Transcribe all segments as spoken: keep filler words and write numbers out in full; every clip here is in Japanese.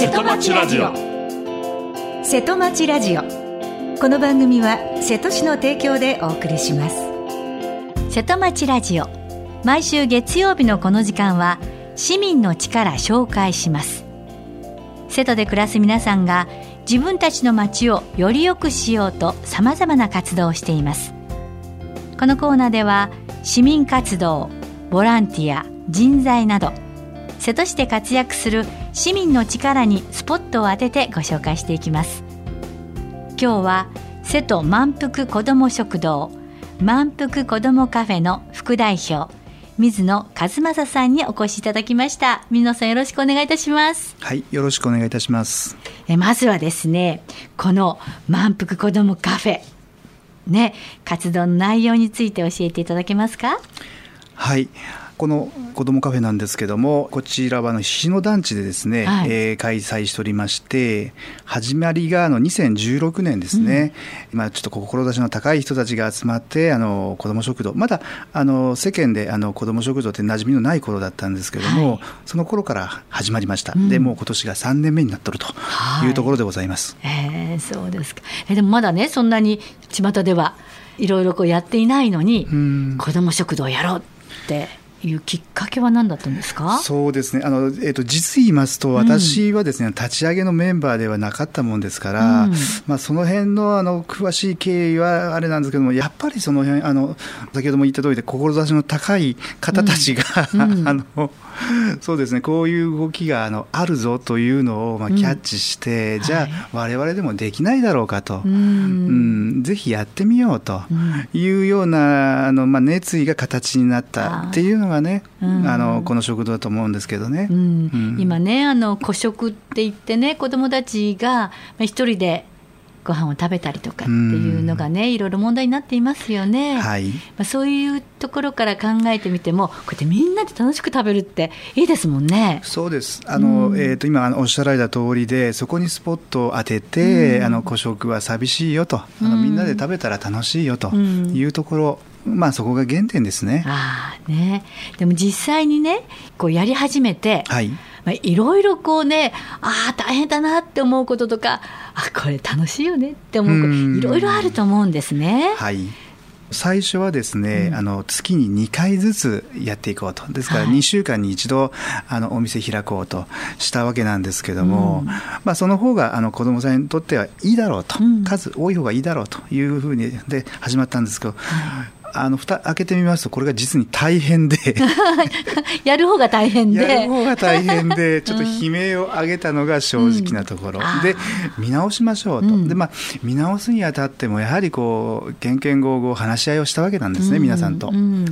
瀬戸町ラジオ。 瀬戸町ラジオ。この番組は瀬戸市の提供でお送りします。 瀬戸町ラジオ、毎週月曜日のこの時間は市民の力紹介します。瀬戸で暮らす皆さんが自分たちの町をより良くしようとさまざまな活動をしています。このコーナーでは市民活動、ボランティア、人材など瀬戸市で活躍する市民の力にスポットを当ててご紹介していきます。今日は瀬戸満腹こども食堂満腹こどもカフェの副代表水野和正さんにお越しいただきました。水野さん、よろしくお願いいたします。 はい、よろしくお願いいたします。 えまずはですね、この満腹こどもカフェね、活動の内容について教えていただけますか？ はい、この子どもカフェなんですけども、こちらはあの日野団地でですね、はい、えー、開催しておりまして、始まりがあのにせんじゅうろくねんですね、うん、まあ、ちょっと志の高い人たちが集まってあの子ども食堂、まだあの世間であの子ども食堂って馴染みのない頃だったんですけども、はい、その頃から始まりました、うん、でもう今年がさんねんめになっとるというところでございます、 はい、えー、そうですか。えでもまだね、そんなに巷ではいろいろこうやっていないのに、うん、子ども食堂をやろうっていうきっかけは何だったんですか？ そうですね、あの、えーと、実言いますと、私はですね、うん、立ち上げのメンバーではなかったもんですから、うん、まあ、その辺の、あの詳しい経緯はあれなんですけども、やっぱりその辺、あの先ほども言った通りで志の高い方たちが、うんうん、あのそうですね、こういう動きがあのあるぞというのをまあキャッチして、うん、じゃあ我々でもできないだろうかと、うんうん、ぜひやってみようというようなあの、まあ、熱意が形になったっていうのがね、うん、あのこの食堂だと思うんですけどね、うんうん、今ね、あの個食って言ってね、子どもたちが一人でご飯を食べたりとかっていうのがね、いろいろ問題になっていますよね、はい、まあ、そういうところから考えてみても、こうやってみんなで楽しく食べるっていいですもんね。 そうです、あの、うん、えー、と今あのおっしゃられた通りで、そこにスポットを当てて、うん、あの個食は寂しいよと、あのみんなで食べたら楽しいよというところ、うん、まあ、そこが原点ですね。 あね、でも実際にね、こうやり始めて、はい、まあ、いろいろこうね、ああ大変だなって思うこととか、あこれ楽しいよねって思うこと、いろいろあると思うんですね。 はい、最初はですね、うん、あの月ににかいずつやっていこうと、ですからにしゅうかんに一度あのお店開こうとしたわけなんですけども、うん、まあ、その方があの子どもさんにとってはいいだろうと、うん、数多い方がいいだろうというふうにで始まったんですけど、はい、あの蓋開けてみますと、これが実に大変でやる方が大変でやる方が大変でちょっと悲鳴を上げたのが正直なところ、うん、で見直しましょうと、うん、で、まあ、見直すにあたってもやはりこうけんけんごうごう話し合いをしたわけなんですね、うん、皆さんと、うん、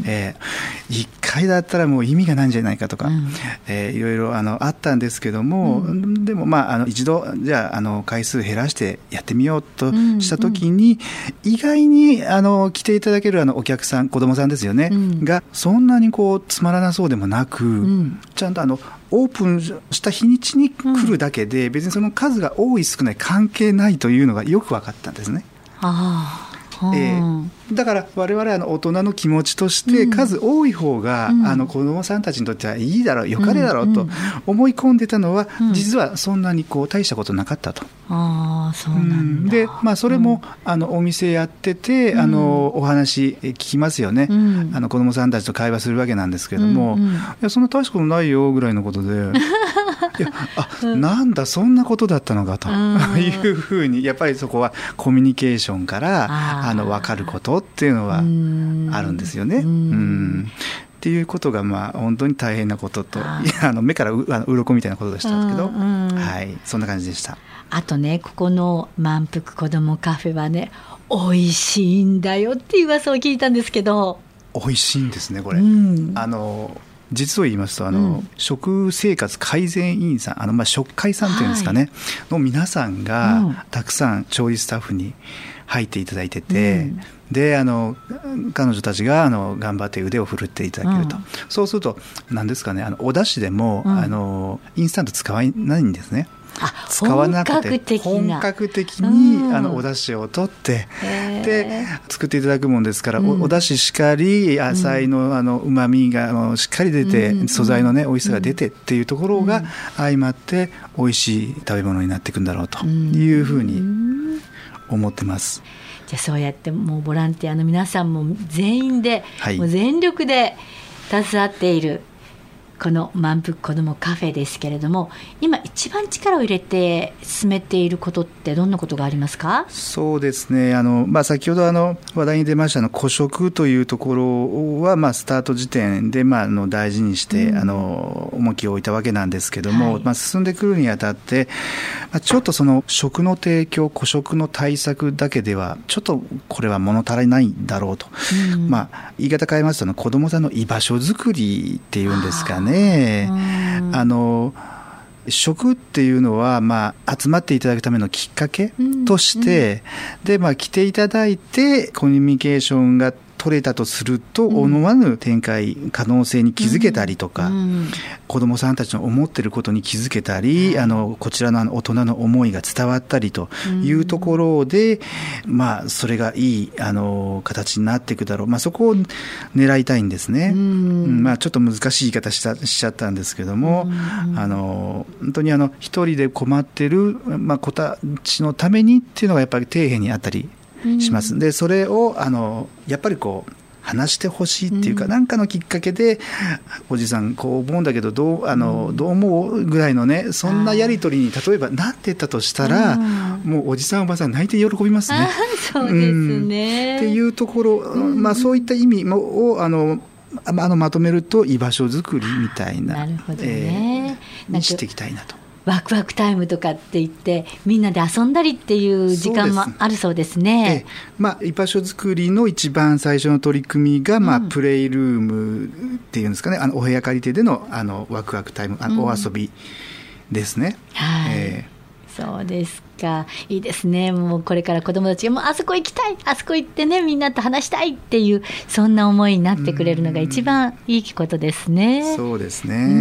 えー、いっかいだったらもう意味がないんじゃないかとか、うん、えー、いろいろあのあったんですけども、うん、でも、まあ、あの一度じゃあ、あの回数減らしてやってみようとしたときに、うん、意外にあの来ていただけるあのお客さん、子どもさんですよね、うん、がそんなにこうつまらなそうでもなく、うん、ちゃんとあのオープンした日にちに来るだけで、うん、別にその数が多い少ない関係ないというのがよく分かったんですね。あえー、だから我々は大人の気持ちとして数多い方が、うん、あの子どもさんたちにとってはいいだろう、よかれだろうと思い込んでたのは、うん、実はそんなにこう大したことなかったと。 あそうなんだ。 で、まあ、それも、うん、あのお店やってて、あのお話聞きますよね、うん、あの子どもさんたちと会話するわけなんですけども、うんうん、いやそんな大したことないよぐらいのことでいやあ、うん、なんだそんなことだったのかというふうに、やっぱりそこはコミュニケーションからあの分かることっていうのはあるんですよね。うんうんっていうことが、まあ、本当に大変なことと、いやあの目からうあの鱗みたいなことでしたけど、はい、そんな感じでした。 あとね、ここの満腹子どもカフェはね、美味しいんだよっていう噂を聞いたんですけど。 美味しいんですねこれ、うん、あの実を言いますとあの、うん、食生活改善委員さん、あの、まあ、食会さんというんですかね、はい、の皆さんがたくさん調理スタッフに入っていただいてて、うん、であの彼女たちがあの頑張って腕を振るっていただけると、うん、そうすると何ですかね、あのお出汁でも、うん、あのインスタント使わないんですね。使わなくて本格的に、うん、あのお出汁を取ってで作っていただくもんですから、うん、お, お出汁しかり野菜のあの旨味があのしっかり出て、うん、素材のね美味しさが出てっていうところが相まって美味しい食べ物になっていくんだろうというふうに思ってます。 じゃあそうやってもうボランティアの皆さんも全員で、はい、もう全力で携わっているこの満腹子どもカフェですけれども、今一番力を入れて進めていることってどんなことがありますか？ そうですね、あの、まあ、先ほどあの話題に出ましたの個食というところは、まあ、スタート時点で、まあ、あの大事にして、うん、あの重きを置いたわけなんですけども、はい、まあ、進んでくるにあたって、まあ、ちょっとその食の提供個食の対策だけではちょっとこれは物足りないだろうと、うん、まあ、言い方変えますと子どもさんの居場所づくりっていうんですかね。ね、あの食っていうのは、まあ、集まっていただくためのきっかけとして、うんうん、で、まあ、来ていただいてコミュニケーションが取れたとすると、うん、思わぬ展開可能性に気づけたりとか、うん、子どもさんたちの思っていることに気づけたり、うん、あのこちらの大人の思いが伝わったりというところで、うん、まあ、それがいいあの形になっていくだろう、まあ、そこを狙いたいんですね、うん、まあ、ちょっと難しい言い方し ち, ゃしちゃったんですけども、うん、あの本当にあの一人で困っている、まあ、子たちのためにっていうのがやっぱり底辺にあったりします。でそれをあのやっぱりこう話してほしいっていうか、何、うん、かのきっかけでおじさんこう思うんだけどどう、あの、うん、どう思うぐらいのね、そんなやり取りに例えばなってたとしたら、もうおじさんおばさん泣いて喜びますね。 あ、そうですね、 うん、っていうところ、うん、まあ、そういった意味をあのあのまとめると居場所づくりみたいな、 なるほどね、 えー、にしていきたいなと。 ワクワクタイムとかって言ってみんなで遊んだりっていう時間もあるそうですね。 ええ、まあ、居場所づくりの一番最初の取り組みが、まあ、うん、プレイルームっていうんですかね、あのお部屋借りてで の, あのワクワクタイム、あのお遊びですね、 うん、はい、えー、そうですか、いいですね。もうこれから子どもたちがもうあそこ行きたい、あそこ行ってねみんなと話したいっていうそんな思いになってくれるのが一番いいことですね。 そうですね、 うん、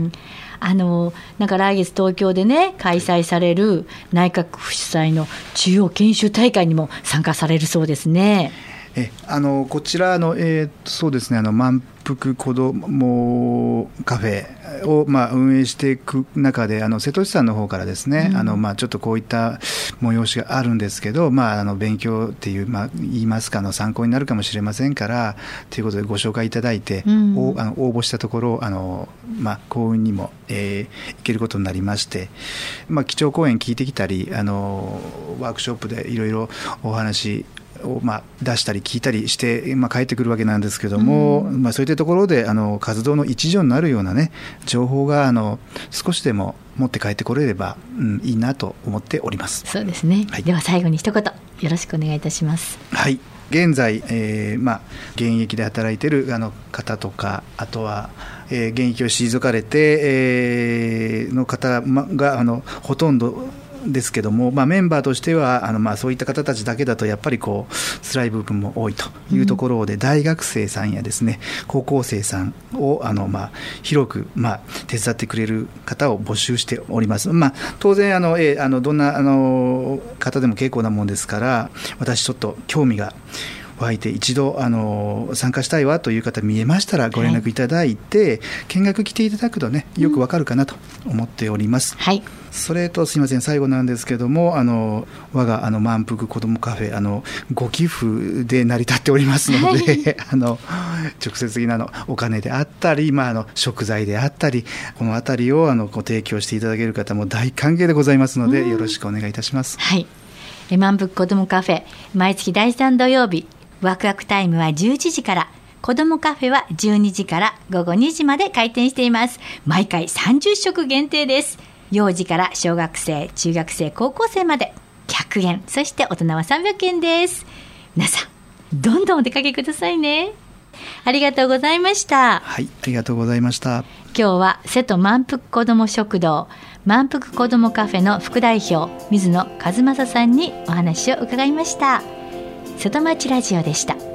えーあのなんか来月東京でね開催される内閣府主催の中央研修大会にも参加されるそうですね。 えあのこちらの、えー、そうですね、あの満腹子どもカフェを、まあ、運営していく中で、あの瀬戸内さんの方からですね、うん、あのまあ、ちょっとこういった催しがあるんですけど、まあ、あの勉強っていう、まあ、言いますかの参考になるかもしれませんからということでご紹介いただいて、うん、おあの応募したところあの、まあ、幸運にも、えー、行けることになりまして、まあ、基調講演聞いてきたり、あのワークショップでいろいろお話をまあ出したり聞いたりして、まあ、帰ってくるわけなんですけども、うん、まあ、そういったところであの活動の一助になるような、ね、情報があの少しでも持って帰ってこれれば、うん、いいなと思っております。 そうですね、はい、では最後に一言よろしくお願いいたします。 はい、現在、えーまあ、現役で働いているあの方とか、あとは、えー、現役を退かれて、えー、の方があのほとんどですけども、まあ、メンバーとしてはあの、まあ、そういった方たちだけだとやっぱりこう辛い部分も多いというところで、うん、大学生さんやですね高校生さんをあの、まあ、広く、まあ、手伝ってくれる方を募集しております。まあ、当然あの、えー、あのどんなあの方でも結構なもんですから、私ちょっと興味が湧いて一度あの参加したいわという方見えましたらご連絡いただいて、はい、見学来ていただくとねよくわかるかなと思っております、うん、はい、それとすいません最後なんですけども、あの我があの満腹子どもカフェあのご寄付で成り立っておりますので、はい、あの直接的なのお金であったり、まあ、あの食材であったりこのあたりをあのご提供していただける方も大歓迎でございますので、うん、よろしくお願いいたします。 はい、満腹子どもカフェ毎月だいさん土曜日ワクワクタイムはじゅういちじから、子どもカフェはじゅうにじからごごにじまで開店しています。毎回さんじゅっしょく限定です。幼児から小学生、中学生、高校生までひゃくえん、そして大人はさんびゃくえんです。皆さんどんどんお出かけくださいね。ありがとうございました。 はい、ありがとうございました。 今日は瀬戸満腹子ども食堂満腹子どもカフェの副代表水野和正さんにお話を伺いました。瀬戸町ラジオでした。